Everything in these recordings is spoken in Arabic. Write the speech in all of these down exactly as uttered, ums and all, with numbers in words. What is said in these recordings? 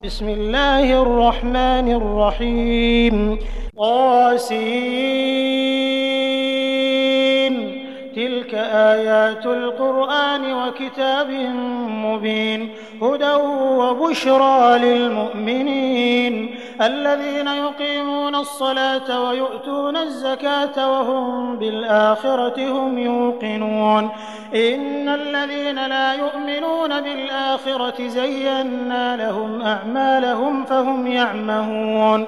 بسم الله الرحمن الرحيم طاسين تلك آيات القرآن وكتاب مبين هدى وبشرى للمؤمنين الذين يقيمون الصلاة ويؤتون الزكاة وهم بالآخرة هم يوقنون إن الذين لا يؤمنون بالآخرة زينا لهم أعمالهم فهم يعمهون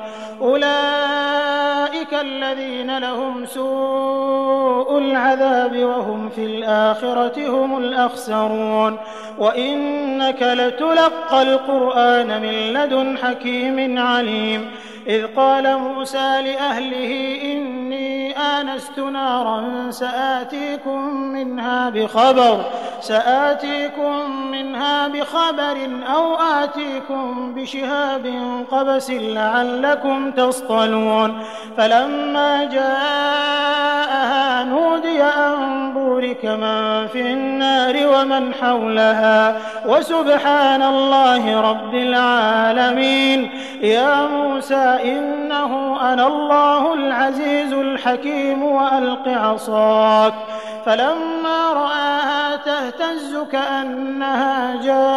أولئك الذين لهم سوء العذاب وهم في الآخرة هم الأخسرون وإنك لتلقى القرآن من لدن حكيم عليم إذ قال موسى لأهله إني آنست نارا سآتيكم منها بخبر سآتيكم منها بخبر أو آتيكم بشهاب قبس لعلكم تصطلون فلما جاءها نودي أن بورك من في النار ومن حولها وسبحان الله رب العالمين يا موسى إنه أنا الله العزيز الحكيم وألق عصاك فلما رآها تهتز كأنها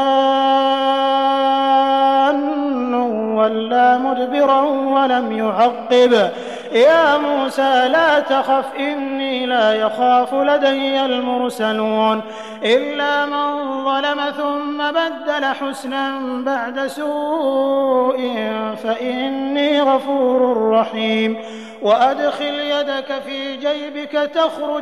جان ولا مدبرا ولم يعقب يا موسى لا تخف إني لا يخاف لدي المرسلون إلا من ظلم ثم بدل حسنا بعد سوء فإني غفور رحيم وأدخل يدك في جيبك تخرج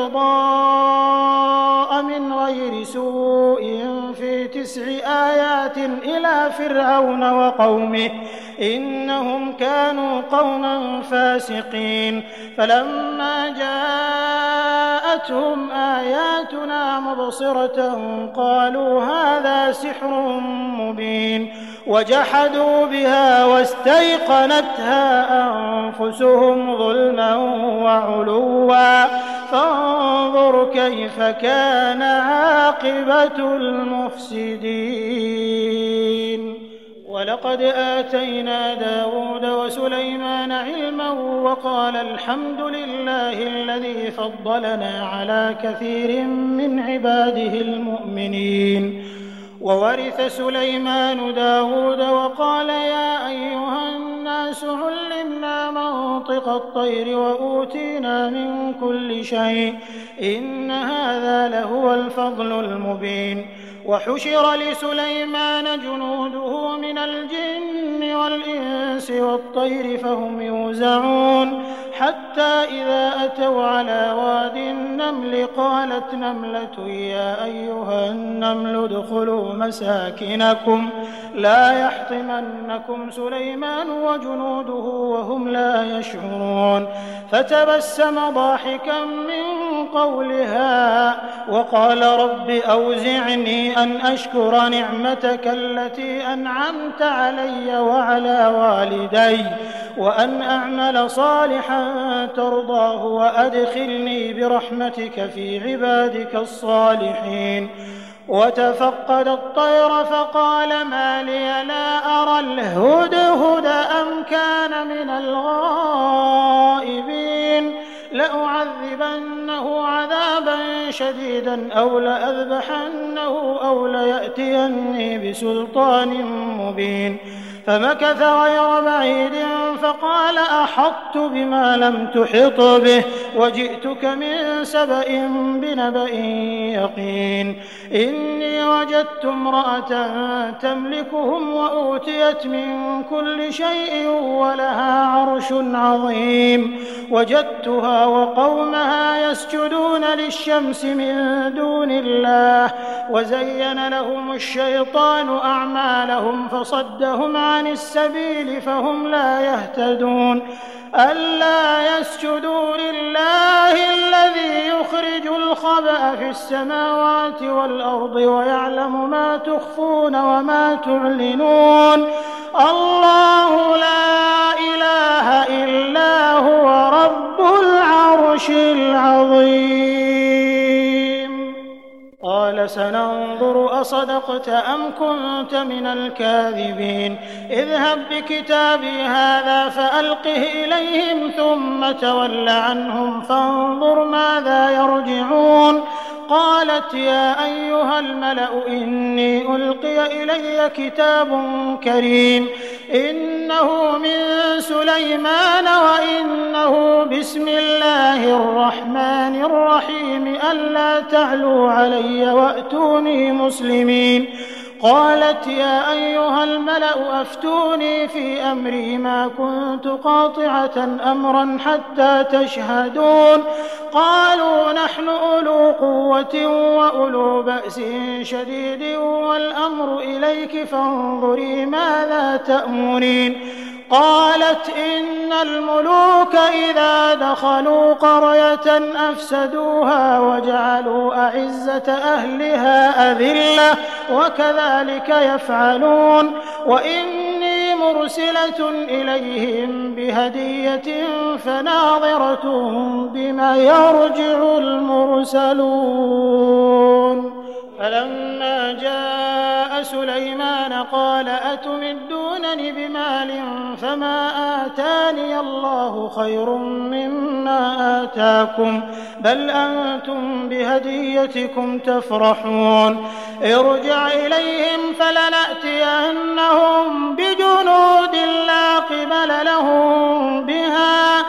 بيضاء من غير سوء في تسع آيات إلى فرعون وقومه إنهم كانوا قوما فاسقين فلما جاءتهم آياتنا مبصرة قالوا هذا سحر مبين وجحدوا بها واستيقنتها أنفسهم ظلما وعلوا فانظر كيف كان عاقبة المفسدين ولقد آتينا داود وسليمان علما وقال الحمد لله الذي فضلنا على كثير من عباده المؤمنين وورث سليمان داود وقال يا أيها الناس علمنا منطق الطير وأوتينا من كل شيء إن هذا لهو الفضل المبين وحشر لسليمان جنوده من الجن والإنس والطير فهم يوزعون حتى إذا أتوا على واد النمل قالت نملة يا أيها النمل ادخلوا مساكنكم لا يحطمنكم سليمان وجنوده وهم لا يشعرون فتبسم ضاحكا من قولها وقال رب أوزعني أن أشكر نعمتك التي أنعمت علي وعلى والدي وأن أعمل صالحا ترضاه وأدخلني برحمتك في عبادك الصالحين وتفقد الطير فقال ما لي لا أرى الهدهد أم كان من الغائبين لأعذبنه عذابا شديدا أو لأذبحنه أو ليأتيني بسلطان مبين فمكث غير بعيد فقال أحطت بما لم تحط به وجئتك من سبأ بنبأ يقين إني وجدت امرأة تملكهم وأوتيت من كل شيء ولها عرش عظيم وجدتها وقومها يسجدون للشمس من دون الله وزين لهم الشيطان أعمالهم فصدهم عن السبيل فهم لا يهتدون ألا يسجدوا لله الذي يخرج الخبأ في السماوات والأرض ويعلم ما تخفون وما تعلنون الله لا إله إلا هو رب العرش العظيم قال سننظر أصدقت أم كنت من الكاذبين اذهب بكتابي هذا فألقه إليهم ثم تول عنهم فانظر ماذا يرجعون قالت يا أيها الملأ إني ألقي إلي كتاب كريم إنه من سليمان وإنه بسم الله الرحمن الرحيم ألا تعلوا علي وأتوني مسلمين قالت يا أيها الملأ أفتوني في أمري ما كنت قاطعة أمرا حتى تشهدون قالوا نحن أولو قوة وأولو بأس شديد والأمر إليك فانظري ماذا تأمرين قالت إن الملوك إذا دخلوا قرية أفسدوها وجعلوا أعزة أهلها أذلة وكذلك يفعلون وإني مرسلة إليهم بهدية فناظرة بما يرجع المرسلون فلما جاء سليمان قال أتمدونني بمال فما آتاني الله خير مما آتاكم بل أنتم بهديتكم تفرحون ارجع إليهم فلنأتينهم بجنود لا قبل لهم بها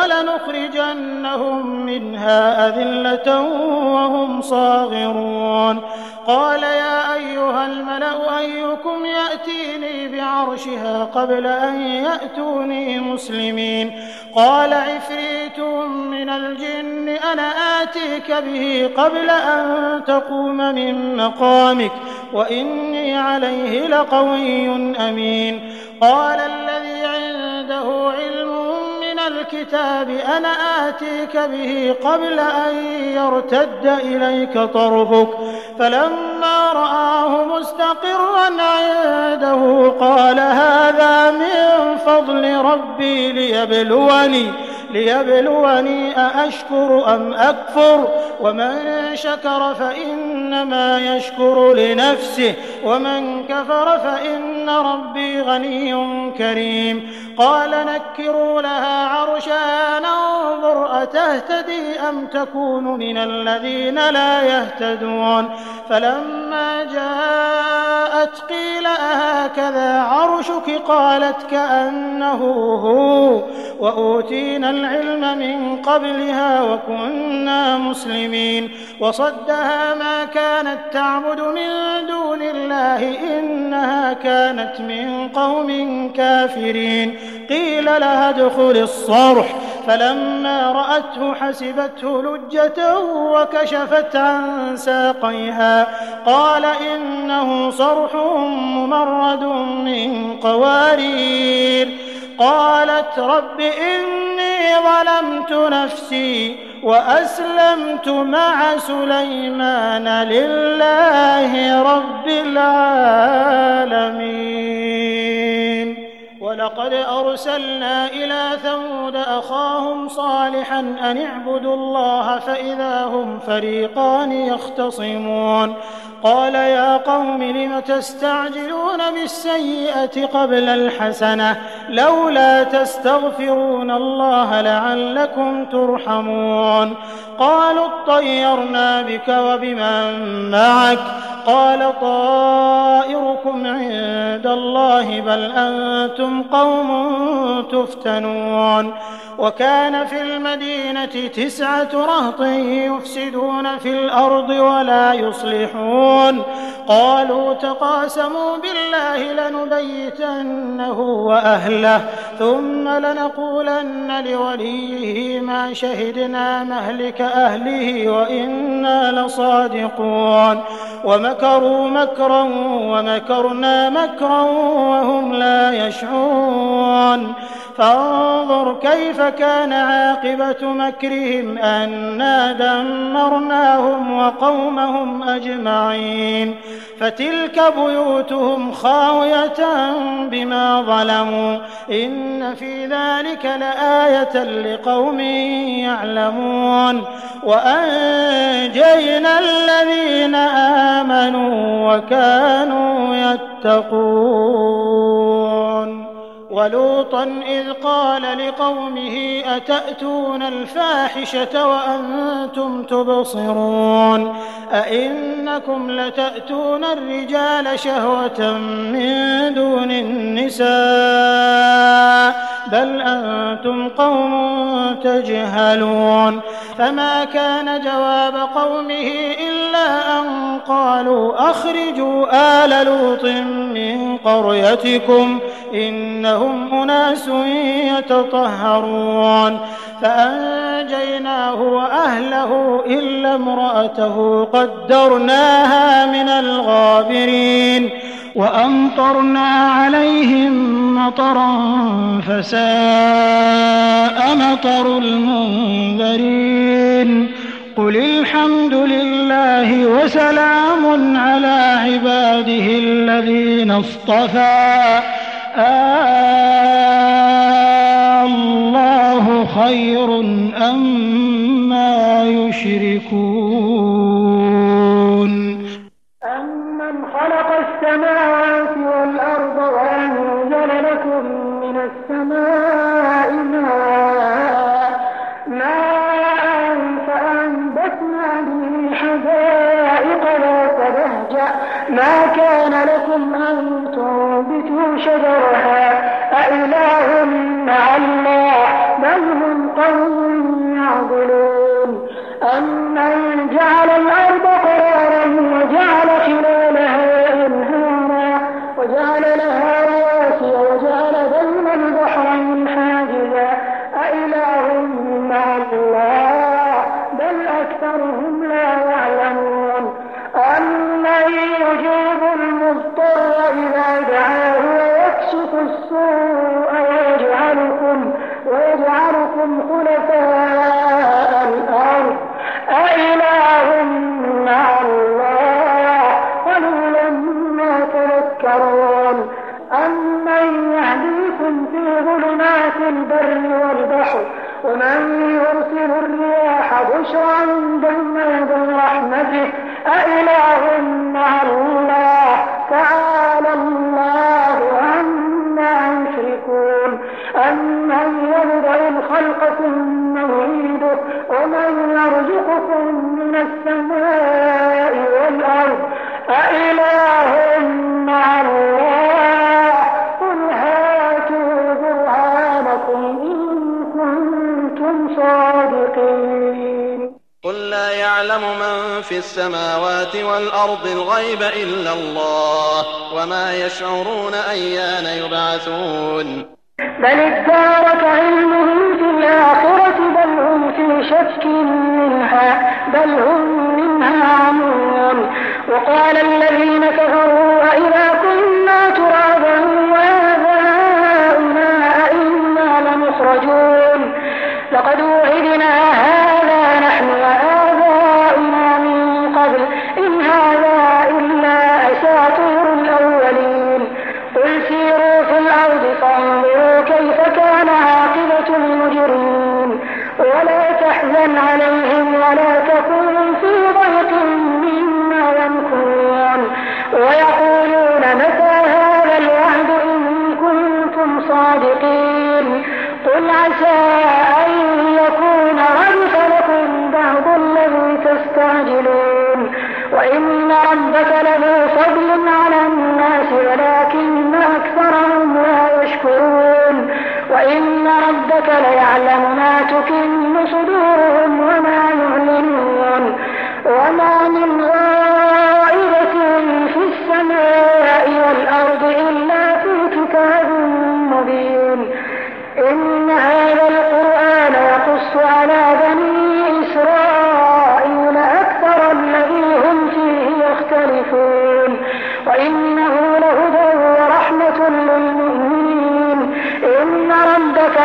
ولنخرجنهم منها أذلة وهم صاغرون قال يا أيها الملأ أيكم يأتيني بعرشها قبل أن يأتوني مسلمين قال عفريت من الجن أنا آتيك به قبل أن تقوم من مقامك وإني عليه لقوي أمين قال الذي عنده علم من الكتاب أنا آتيك به قبل أن يرتد إليك طرفك فلما رآه مستقرا عنده قال هذا من فضل ربي ليبلوني ليبلوني أأشكر أم أكفر ومن شكر فإنما يشكر لنفسه ومن كفر فإن ربي غني كريم قال نكروا لها عرشها ننظر أتهتدي أم تكون من الذين لا يهتدون فلما جاءت قيل أهكذا عرشك قالت كأنه هو وأوتينا العلم من قبلها وكنا مسلمين وصدها ما كانت تعبد من دون الله إنها كانت من قوم كافرين قيل لها ادخل الصرح فلما رأته حسبته لجة وكشفت عن ساقيها قال إنه صرح ممرد من قوارير قالت رب إني ظلمت نفسي وأسلمت مع سليمان لله رب العالمين ولقد أرسلنا إلى ثمود أخاهم صالحا أن اعبدوا الله فإذا هم فريقان يختصمون قال يا قوم لم تستعجلون بالسيئة قبل الحسنة لولا تستغفرون الله لعلكم ترحمون قالوا اطيرنا بك وبمن معك قال طائركم عند الله بل أنتم قوم تفتنون وكان في المدينة تسعة رهط يفسدون في الأرض ولا يصلحون قالوا تقاسموا بالله لنبيتنه وأهله ثم لنقولن لوليه ما شهدنا مهلك أهله وإنا لصادقون ومكروا مكرا ومكرنا مكرا وهم لا يشعرون فانظر كيف كان عاقبة مكرهم أنا دمرناهم وقومهم أجمعين فتلك بيوتهم خاوية بما ظلموا إن في ذلك لآية لقوم يعلمون وأنجينا الذين آمنوا وكانوا يتقون ولوطا إذ قال لقومه أتأتون الفاحشة وأنتم تبصرون أئنكم لتأتون الرجال شهوة من دون النساء بل أنتم قوم تجهلون فما كان جواب قومه إلا أن قالوا أخرجوا آل لوط من قريتكم إنهم أناس يتطهرون فأنجيناه وأهله إلا امرأته قدرناها من الغابرين وأمطرنا عليهم مطرا فساء مطر المنذرين قل الحمد لله وسلام على عباده الذين اصطفى الله خير أما يشركون أمن خلق السماوات والأرض وأنزل لكم من السماء ماء فأنبتنا به حدائق ذات بهجة ما كان لكم أن تنبتوا شجرها أإله مع الله بل هم قوم يعدلون أمن جعل الأرض قرارا وجعل خلالها أنهارا وجعل لها رواسي وجعل بين البحرين حاجزا أإله مع الله بل أكثرهم لا يعلمون أمن يجيب المضطر إذا دعاه ويكشف السوء ويجعلكم ويجعلكم خلفاء الأرض أإله مع الله قليلا ما تذكرون أمن يهديكم في ظلمات البر والبحر ومن يرسل الرياح بشرا بين يدي رحمته أإله مع الله تعالى الله عما يشركون أمن يبدأ الخلق ثم يعيده ومن يرزقكم من السماء والأرض أإله مع الله قل هاتوا برهانكم إن كنتم صادقين قل لا يعلم من في السماوات والأرض الغيب إلا الله وما يشعرون أيان يبعثون بل ادارك علمهم في الآخرة بل هم في شك منها بل هم منها عمون وقال الذين كفروا أئذا كنا ترابا وآباؤنا أئنا لمخرجون لقد وعدنا هذا نحن وآباؤنا من قبل إن هذا إلا أساطير الأولين قل سيروا في الأرض فانظروا كيف كان عاقبة المجرمين ولا تحزن عليهم ولا تكن في ضيق مما يمكرون ويقولون متى هذا الوعد إن كنتم صادقين قل عسى أن يكون ردف لكم بعض الذي تستعجلون وإن ربك لذو فضل على الناس ولكن أكثرهم لا يشكرون وإن ربك ليعلم ما تكن صدورهم وما يعلنون وما من غائبة في السماء والأرض إلا في كتاب مبين إن هذا القرآن يقص على بني إسرائيل أكثر الذي هم فيه يختلفون وإنه لهدى ورحمة للمؤمنين إن ربك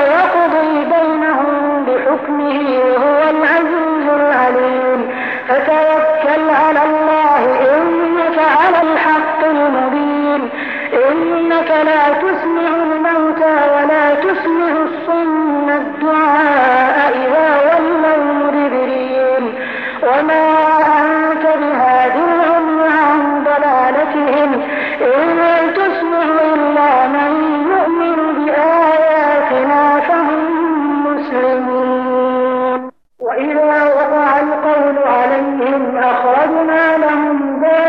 بحكمه وهو العزيز العليم فتوكل على الله إنك على الحق المبين إنك لا تسمع الموتى ولا تسمع الصم الدعاء إذا ولوا مدبرين وما أنت بهاد العمي عن ضلالتهم إن تسمع إلا من يؤمن بآياتنا فهم مسلمون وإذا وقع القول عليهم أخرجنا لهم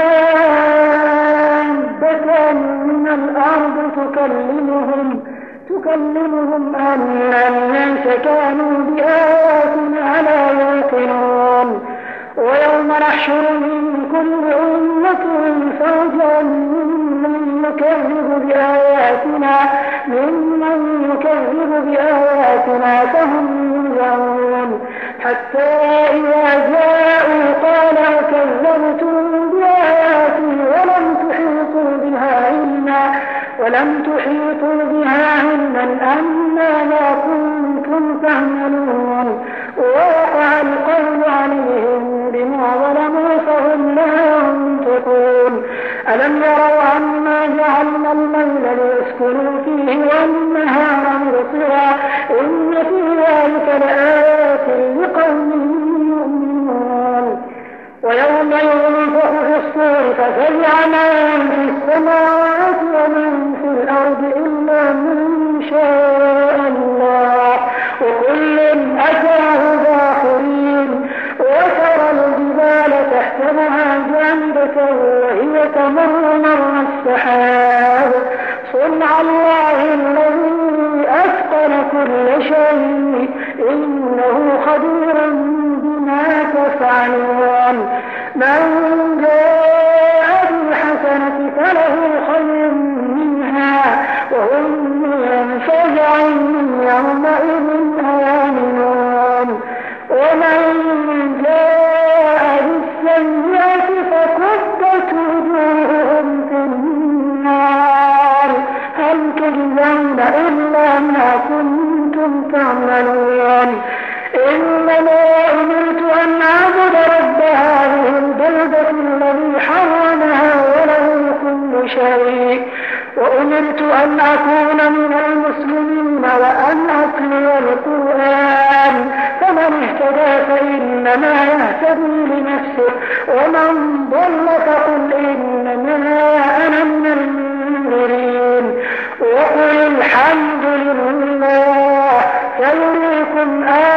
دابة من الأرض تكلمهم تكلمهم أن الناس كانوا بآياتنا لا يوقنون ويوم نحشر من كل أمة فوجا ممن يكذب بآياتنا ممن يكذب بآياتنا فهم يوزعون حتى إذا جاءوا قال كذبتم بآياتي ولم تحيطوا بها علما ولم تحيطوا بها علما أماذا كنتم تعملون ووقع القول عليهم بما ظلموا فهم لا ينطقون ألم يروا أنا جعلنا الليل ليسكنوا فيه والنهار مبصرا إن في ذلك لآيات لقوم يؤمنون ويوم ينفخ في الصور ففزع من في السماوات ومن في الأرض إلا من شاء الله وكل أتاه داخرين وترى الجبال تحسبها جامدة وهي تمر مر السحاب صنع الله الذي أتقن كل شيء إنه خبير بما تفعلون من جاء بالحسنة فله خير منها وهم من فزع يومئذ آمنون ومن جاء بالسيئة فكبت وجوههم في النار هل تجزون إلا ما كنتم تعملون إنما أمرت أن أعبد رب هذه البلدة الذي حرمها وله كل شيء وأمرت أن أكون من المسلمين وأن أتلو القرآن فمن اهتدى فإنما يهتدي لنفسه ومن ضل فقل إنما أنا من المنذرين وقل الحمد لله يريكم آية